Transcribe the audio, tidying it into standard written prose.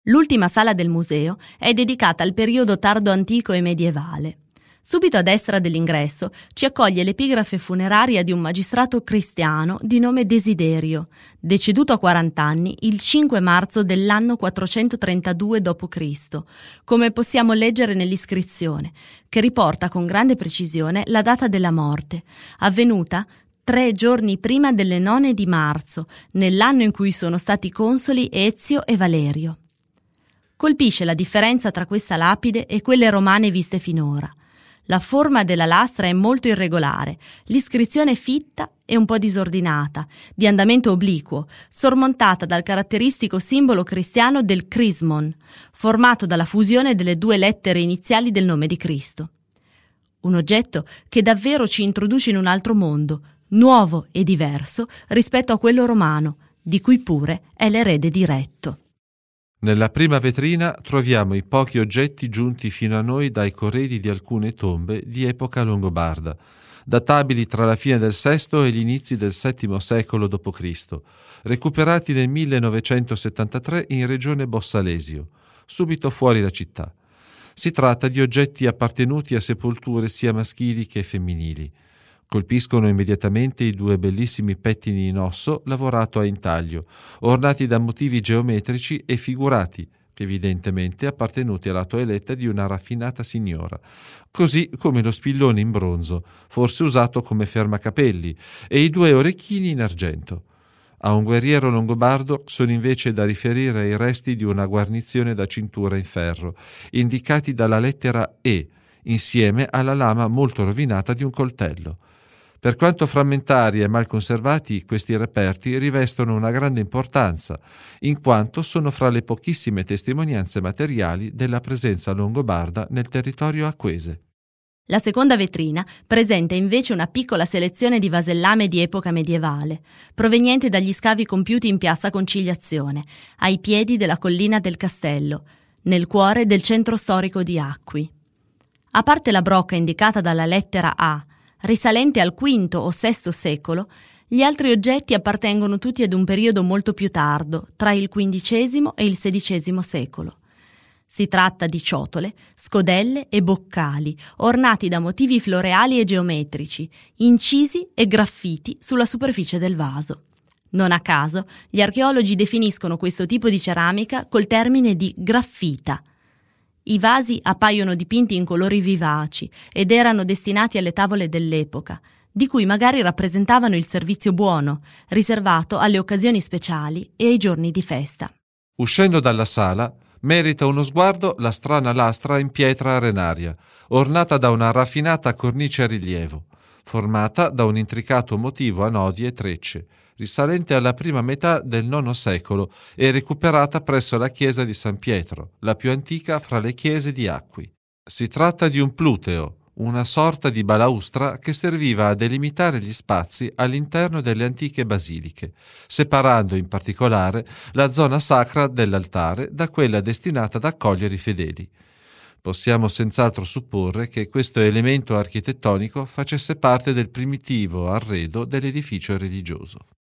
L'ultima sala del museo è dedicata al periodo tardo antico e medievale. Subito a destra dell'ingresso ci accoglie l'epigrafe funeraria di un magistrato cristiano di nome Desiderio, deceduto a 40 anni il 5 marzo dell'anno 432 d.C., come possiamo leggere nell'iscrizione, che riporta con grande precisione la data della morte, avvenuta 3 giorni prima delle 9 di marzo, nell'anno in cui sono stati consoli Ezio e Valerio. Colpisce la differenza tra questa lapide e quelle romane viste finora. La forma della lastra è molto irregolare, l'iscrizione è fitta e un po' disordinata, di andamento obliquo, sormontata dal caratteristico simbolo cristiano del crismon, formato dalla fusione delle 2 lettere iniziali del nome di Cristo. Un oggetto che davvero ci introduce in un altro mondo, nuovo e diverso rispetto a quello romano, di cui pure è l'erede diretto. Nella prima vetrina troviamo i pochi oggetti giunti fino a noi dai corredi di alcune tombe di epoca longobarda, databili tra la fine del VI e gli inizi del VII secolo d.C., recuperati nel 1973 in regione Bossalesio, subito fuori la città. Si tratta di oggetti appartenuti a sepolture sia maschili che femminili. Colpiscono immediatamente i 2 bellissimi pettini in osso lavorato a intaglio, ornati da motivi geometrici e figurati, che evidentemente appartenuti alla toeletta di una raffinata signora, così come lo spillone in bronzo, forse usato come fermacapelli, e i 2 orecchini in argento. A un guerriero longobardo sono invece da riferire i resti di una guarnizione da cintura in ferro, indicati dalla lettera E, insieme alla lama molto rovinata di un coltello. Per quanto frammentari e mal conservati, questi reperti rivestono una grande importanza, in quanto sono fra le pochissime testimonianze materiali della presenza longobarda nel territorio acquese. La seconda vetrina presenta invece una piccola selezione di vasellame di epoca medievale, proveniente dagli scavi compiuti in piazza Conciliazione, ai piedi della collina del castello, nel cuore del centro storico di Acqui. A parte la brocca indicata dalla lettera A, risalente al V o VI secolo, gli altri oggetti appartengono tutti ad un periodo molto più tardo, tra il XV e il XVI secolo. Si tratta di ciotole, scodelle e boccali, ornati da motivi floreali e geometrici, incisi e graffiti sulla superficie del vaso. Non a caso, gli archeologi definiscono questo tipo di ceramica col termine di graffita. I vasi appaiono dipinti in colori vivaci ed erano destinati alle tavole dell'epoca, di cui magari rappresentavano il servizio buono, riservato alle occasioni speciali e ai giorni di festa. Uscendo dalla sala, merita uno sguardo la strana lastra in pietra arenaria, ornata da una raffinata cornice a rilievo, formata da un intricato motivo a nodi e trecce, risalente alla prima metà del IX secolo e recuperata presso la chiesa di San Pietro, la più antica fra le chiese di Acqui. Si tratta di un pluteo, una sorta di balaustra che serviva a delimitare gli spazi all'interno delle antiche basiliche, separando in particolare la zona sacra dell'altare da quella destinata ad accogliere i fedeli. Possiamo senz'altro supporre che questo elemento architettonico facesse parte del primitivo arredo dell'edificio religioso.